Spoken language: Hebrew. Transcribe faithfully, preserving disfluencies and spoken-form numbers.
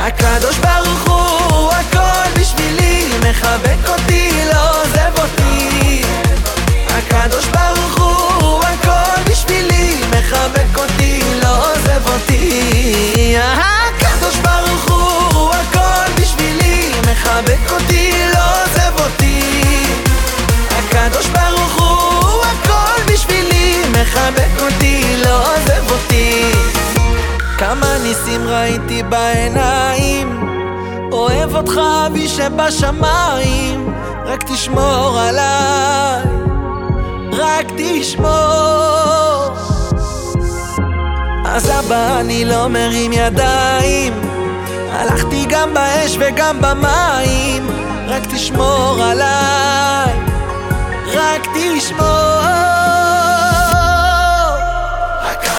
הקדוש ברוך הוא הכל בשבילי, מחבק אותי, לא עוזב אותי. הקדוש ברוך הוא הכל בשבילי, מחבק אותי, לא עוזב אותי. הקדוש ברוך הוא הכל בשבילי, מחבק אותי, לא עוזב אותי. הקדוש ברוך הוא הכל בשבילי, מחבק אותי, לא עוזב אותי. כמה ניסים ראיתי בעיניים, אוהב אותך אבי שבשמיים, רק תשמור עליי, רק תשמור. אז אבא אני לא מרים ידיים, הלכתי גם באש וגם במים, רק תשמור עליי, רק תשמור.